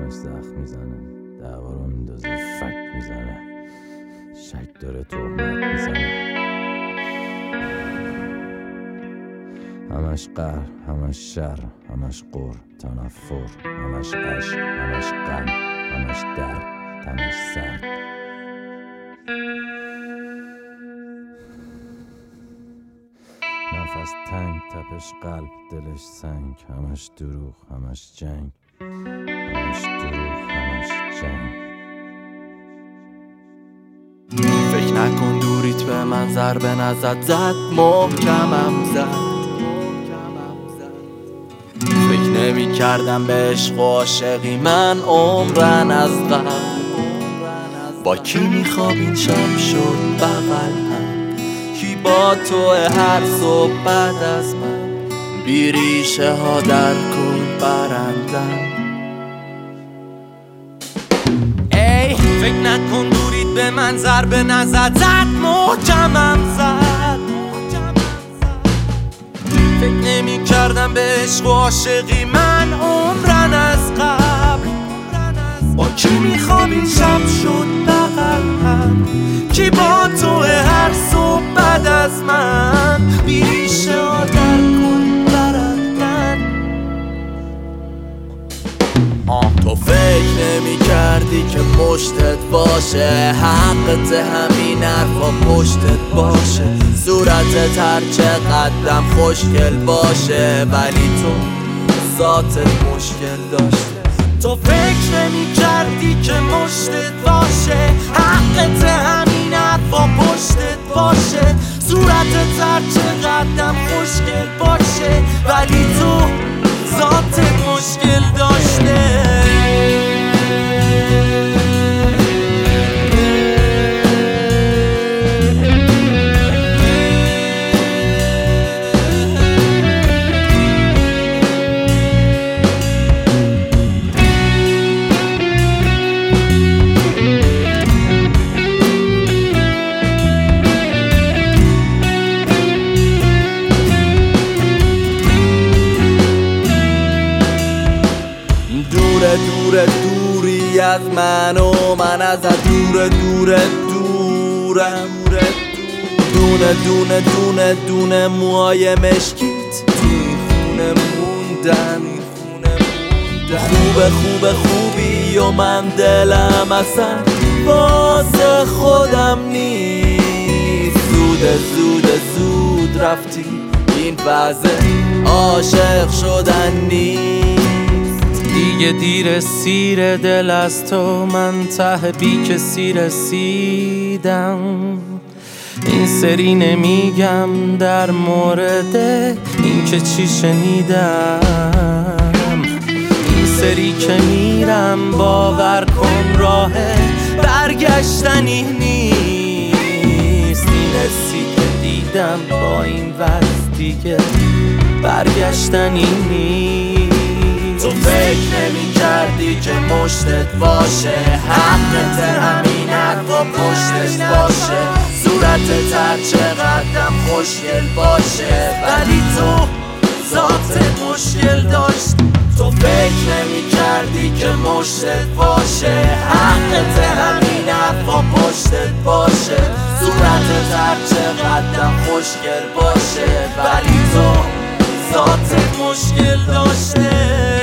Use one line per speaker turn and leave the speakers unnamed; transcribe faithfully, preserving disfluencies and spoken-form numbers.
همش زخم میزنه، دعوا رو میندازه، فک میزنه، شک داره، تهمت میزنه، همش قهر، همش شر، همش قر، تنفر، همش عشق، همش غم، همش درد، تنش سرد. نفس تنگ، تپش قلب، دلش سنگ، همش دروغ، همش جنگ، همش دروغ، همش جنگ.
فکر نکن دوریت به من ضربه نزد، زد محکمم زد. فکر نمی کردم به عشق و عاشقی من عمرن از قبل. با کی میخواب این شب شد بغل هم، کی با تو هر صبح بعد از من، بی ریشه ها در کل برندن. ای فکر نکن دوریت به من ضربه نزد، زد محکمم زد. فکر نمی کردم به عشق و عاشقی من عمرن از قبل. با کی میخواب این شب شد بغل هم، کی با تو هر صبح بعد از من، بی ریشه ها در کل برندن. تو فکر نمی کردی که پشتت باشه، حقت همین حرفا پشتت باشه، صورتت هر چقدرم خوشگل باشه، ولی تو ذاتت مشکل داشته. تو فکر نمی کردی که مشتت باشه، حقت همین حرفا پشتت باشه، صورتت هر چقدرم خوشگل باشه، ولی تو ذاتت مشکل داشته. دور دور دوری از من و من از دور دور دورم، دونه دونه دونه دونه موهای مشکیت توی خونه موندن. خوبه خوبه خوبی و من دلم اصلا واسه خودم نیست. زود زود زود رفتی، این وضع عاشق شدن نیست. دیگه دیر سیر دل از تو، من ته بی کسی رسیدم. این سری نمیگم در مورد این که چی شنیدم، این سری که میرم باور کن راه برگشتنی نیست. این حسی که دیدم با این وضع دیگه برگشتنی نیست. تو فکر نمی کردی که مشتت باشه، حقت همین حرفا پشتش باشه، صورتت هر چقدرم خوشگل باشه، ولی تو ذاتت مشکل داشت. تو فکر نمی کردی که مشتت باشه، حقت همین حرفا پشتت باشه، صورتت هر چقدرم خوشگل باشه، ولی تو ذاتت مشکل داشته.